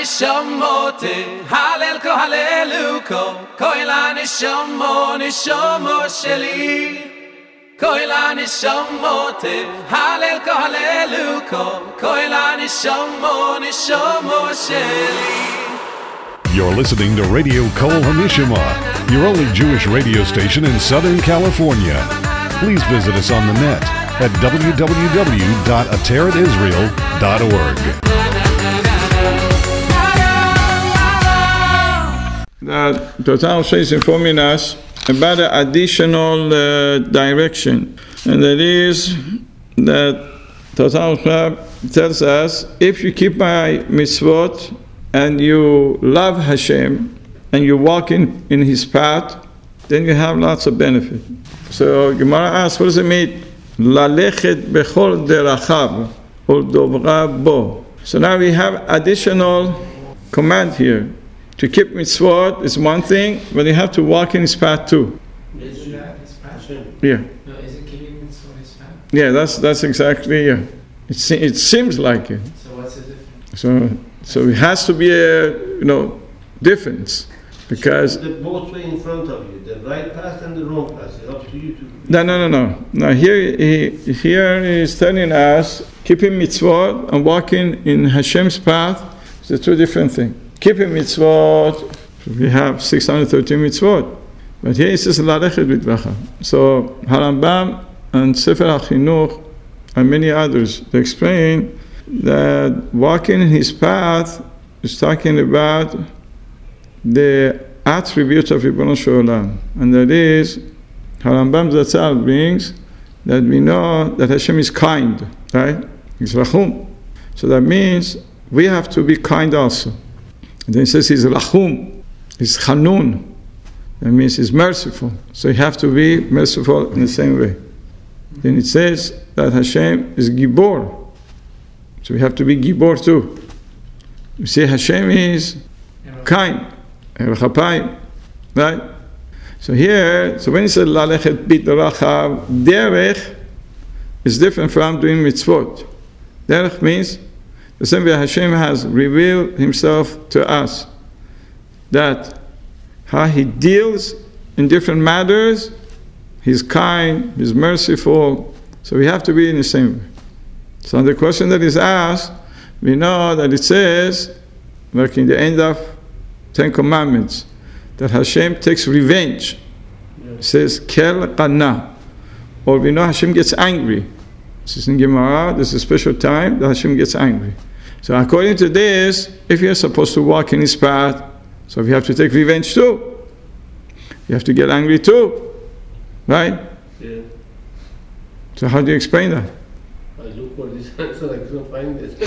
nishamote halelko haleluko koila nishomo sheli koila nishamote halelko haleluko koila nishomo sheli. You're listening to Radio Kol Hamishama, your only Jewish radio station in Southern California. Please visit us on the net at www.ateratisrael.org. That Total is informing us about an additional direction, and that is that Total tells us, if you keep my mitzvot and you love Hashem and you walk in His path, then you have lots of benefit. So Gemara asks, what does it mean? Lalechet bechol derachav uldovra bo. So now we have additional command here. To keep mitzvot is one thing, but you have to walk in His path too. Is that His path? Yeah. No, is it keeping mitzvot His path? Yeah, that's exactly, yeah. It seems like it. So what's the difference? So it has to be a difference, because the both way in front of you, the right path and the wrong path. It's up to you to. No. Here he is telling us keeping mitzvot and walking in Hashem's path is a two different things. Keeping mitzvot, we have 613 mitzvot, but here he says lalechet b'dvacha. So Harambam and Sefer HaChinuch and many others, they explain that walking in his path is talking about the attribute of Ribbono Shel Olam, and that is, Harambam Zatzal brings that we know that Hashem is kind, right? He's Rachum. So that means we have to be kind also. And then he says he's Rachum, he's Chanun. That means he's merciful. So you have to be merciful in the same way. Then it says that Hashem is Gibor. So we have to be Gibor too. You see, Hashem is kind. Right? So here, when he said Lalechet b'derachav, derech is different from doing mitzvot. Derech means the same way Hashem has revealed Himself to us, that how He deals in different matters, He's kind, He's merciful, so we have to be in the same way. So the question that is asked, we know that it says, like in the end of Ten Commandments, that Hashem takes revenge. It says, Kel Qanna. Or we know Hashem gets angry. This is in Gemara, there's a special time that Hashem gets angry. So according to this, if you're supposed to walk in His path, so we have to take revenge too. You have to get angry too. Right? Yeah. So how do you explain that? I look for this answer, I couldn't find it.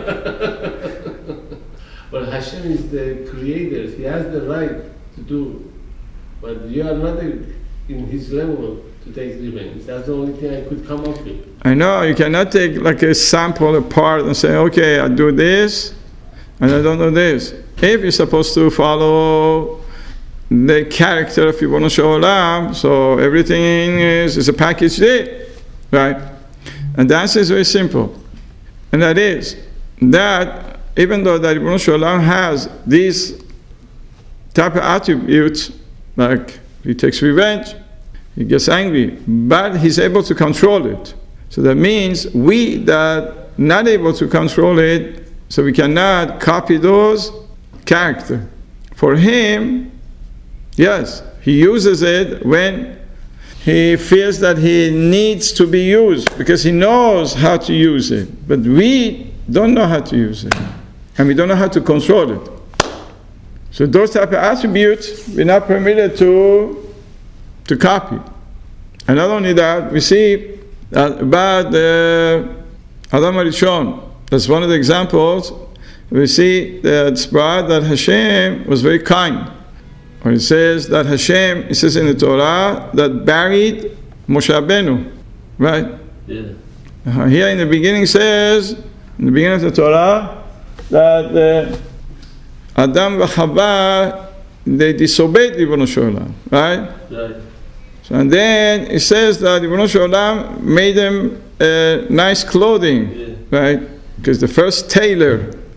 But Hashem is the creator, He has the right to do. But you are not in His level to take revenge. That's the only thing I could come up with. I know, you cannot take like a sample apart and say, okay, I do this and I don't do this. If you're supposed to follow the character of Ribbono Shel Olam, so everything is a package deal, right? And the answer is very simple. And that is that even though that Ribbono Shel Olam has these type of attributes, like He takes revenge, He gets angry, but He's able to control it. So that means we that not able to control it, so we cannot copy those character. For Him, yes, He uses it when He feels that He needs to be used, because He knows how to use it. But we don't know how to use it, and we don't know how to control it. So those type of attributes we're not permitted to copy. And not only that, we see that about the Adam HaRishon, that's one of the examples. We see that it's brought that Hashem was very kind. Or it says that Hashem, it says in the Torah, that buried Moshe Rabbeinu, right? Yeah. Here in the beginning says, in the beginning of the Torah, that Adam and Chava, they disobeyed Ribbono Shel Olam, right? Right. So, and then it says that Ribbono Shel Olam made them nice clothing, right? Because the first tailor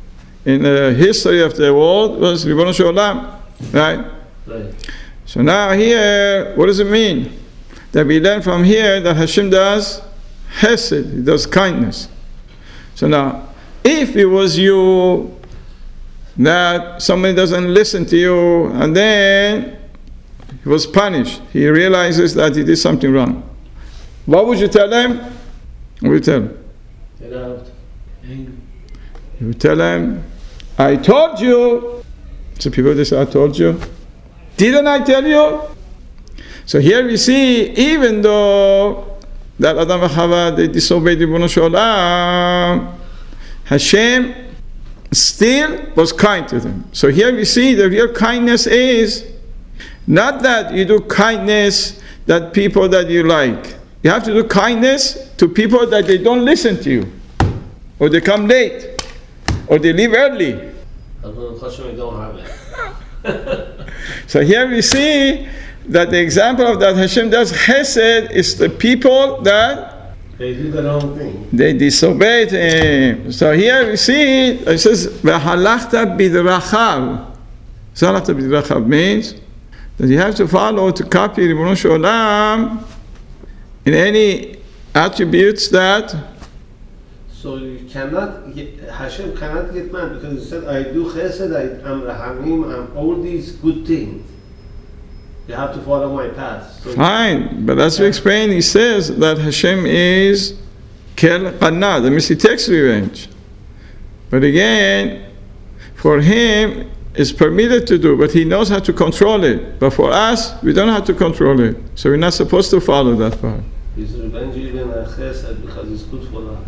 in the history of the world was Ribono Shel Olam, right? Right. So now here, what does it mean? That we learn from here that Hashem does Hesed, He does kindness. So now, if it was you, that somebody doesn't listen to you, and then he was punished, he realizes that he did something wrong, what would you tell him? What would you tell him? Get out. You would tell him, I told you. So people they say, I told you. Didn't I tell you? So here we see, even though that Adam and Chava, they disobeyed Ribono Shel Olam, Hashem still was kind to them. So here we see the real kindness is not that you do kindness that people that you like. You have to do kindness to people that they don't listen to you, or they come late, or they leave early. Hashem don't have it. So here we see that the example of that Hashem does Chesed is the people that They do the wrong thing. they disobeyed Him. So here we see it says V'halachta bidrachav. So halachta bidrachav means that you have to follow, to copy Ribono Shel Olam in any attributes that. So you cannot Hashem cannot get mad because He said, I do Chesed, I'm Rahamim, I'm all these good things. You have to follow my path. So Fine, but as we explained, he says that Hashem is Kel Qanna, that means He takes revenge. But again, for Him, it's permitted to do, but He knows how to control it. But for us, we don't have to control it. So we're not supposed to follow that part. He's revenge even a Chesed because it's good for us.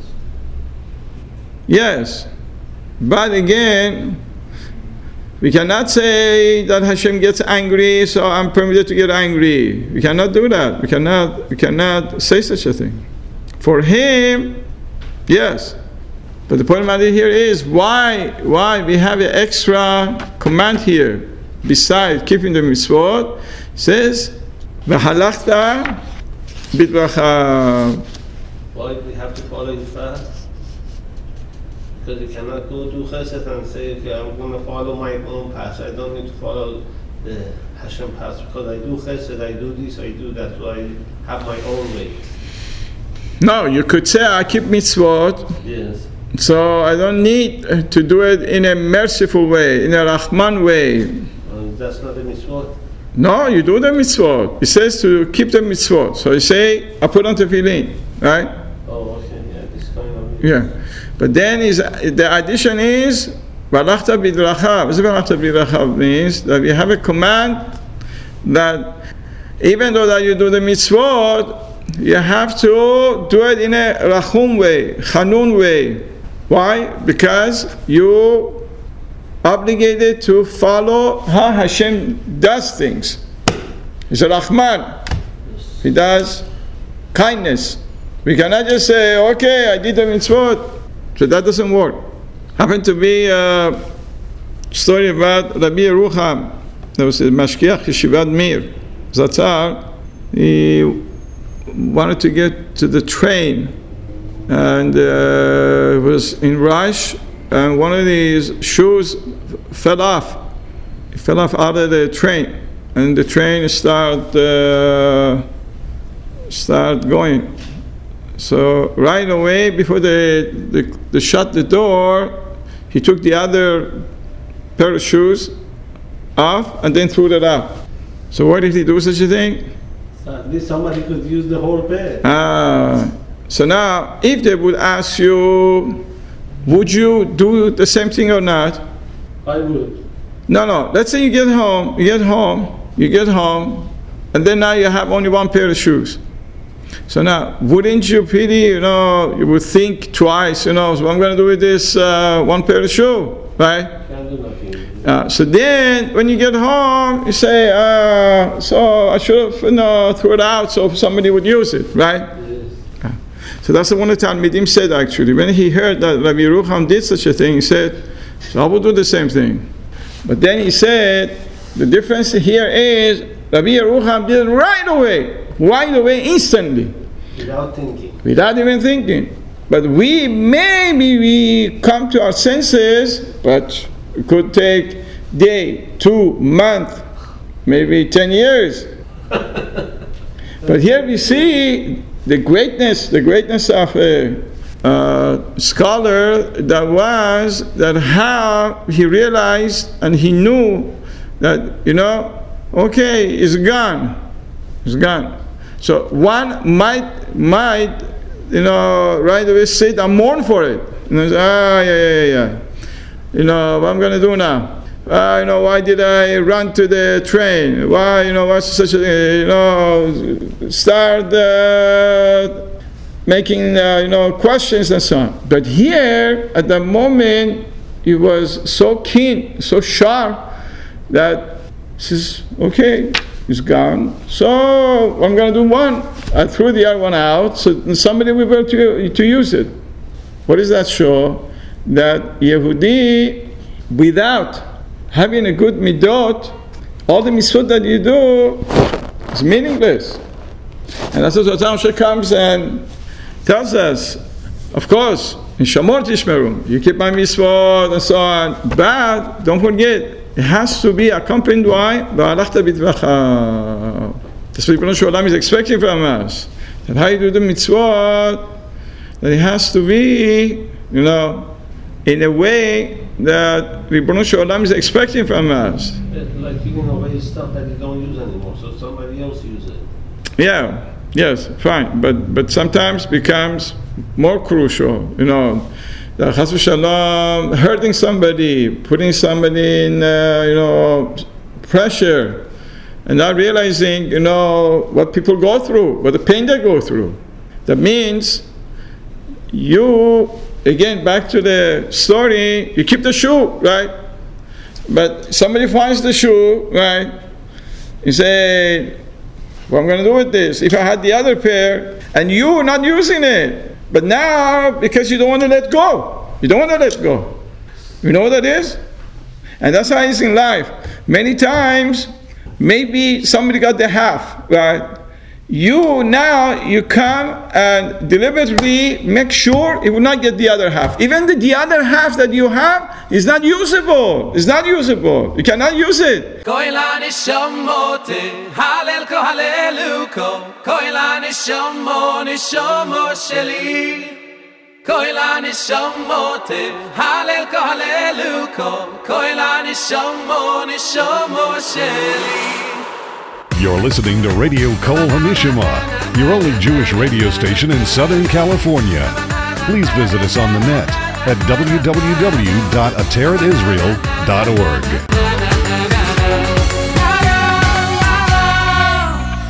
Yes, but again, we cannot say that Hashem gets angry, so I'm permitted to get angry. We cannot do that. We cannot say such a thing. For Him, yes. But the point of the matter here is why we have an extra command here besides keeping the mitzvot. It says, "V'halachta bidbracha." Why do we have to follow His path? Because you cannot go do Chesed and say, okay, I'm going to follow my own path. I don't need to follow the Hashem path because I do Chesed, I do this, I do that, so I have my own way. No, you could say, I keep mitzvot, Yes. so I don't need to do it in a merciful way, in a Rahman way. That's not a mitzvot. No, you do the mitzvot. It says to keep the mitzvot. So you say, I put on tefillin, right? Oh, okay, yeah, this kind of. Yeah. But then the addition is, V'halachta bidrachav. What V'halachta bidrachav means? That we have a command that even though that you do the mitzvot, you have to do it in a rachum way, chanun way. Why? Because you obligated to follow how Hashem does things. He's a Rahman. He does kindness. We cannot just say, okay, I did the mitzvot. So that doesn't work. Happened to be a story about Rabbi Yerucham. There was a Mashkiach Yeshivat Mir. Zatzar, he wanted to get to the train and was in rush, and one of his shoes fell off. It fell off out of the train, and the train started going. So right away, before they shut the door, he took the other pair of shoes off and then threw it out. So why did he do such a thing? So at least somebody could use the whole pair. So now, if they would ask you, would you do the same thing or not? I would. No. Let's say you get home, and then now you have only one pair of shoes. So now, wouldn't you pity, you would think twice, so what I'm going to do with this one pair of shoes, right? Can't do nothing. So then, when you get home, you say, so I should have threw it out so somebody would use it, right? Yes. So that's what one of the Talmidim said actually. When he heard that Rabbi Yerucham did such a thing, he said, so I will do the same thing. But then he said, the difference here is, Rabbi Yerucham did it right away, instantly. Without thinking. Without even thinking. But we come to our senses, but it could take day, 2 months, maybe 10 years. But here we see the greatness of a scholar that how he realized and he knew that, okay, it's gone. So one might right away sit and mourn for it. Yeah. What I'm going to do now? Why did I run to the train? Why, what's such a, start making, questions and so on. But here, at the moment, he was so keen, so sharp, that he says, okay, it's gone. So I'm going to do one. I threw the other one out, so somebody will be able to use it. What does that show? That Yehudi, without having a good midot, all the mitzvot that you do is meaningless. And that's what Moshe comes and tells us, of course, in Shamor Tishmeru, you keep my mitzvot and so on, but don't forget, it has to be accompanied by V'alachta b'tvacha. That's what Ribono Shel Olam is expecting from us. That how you do the mitzvot, that it has to be, in a way that Ribono Shel Olam is expecting from us. Like giving away stuff that you don't use anymore, so somebody else use it. Yeah, yes, fine, but sometimes becomes more crucial, that Chas v'Shalom, hurting somebody, putting somebody in, pressure, and not realizing, what people go through, what the pain they go through. That means again, back to the story, you keep the shoe, right? But somebody finds the shoe, right? You say, what am I going to do with this? If I had the other pair, and you're not using it, but now, because you don't want to let go. You don't want to let go. You know what that is? And that's how it is in life. Many times, maybe somebody got the half, right? You come and deliberately make sure it will not get the other half. Even the other half that you have is not usable. It's not usable. You cannot use it. Koilani shamote, halelko haleluko, koilani shamote sheli. Koilani shamote, halelko haleluko, koilani shamote sheli. You're listening to Radio Kol HaNishama, your only Jewish radio station in Southern California. Please visit us on the net at www.ateratisrael.org.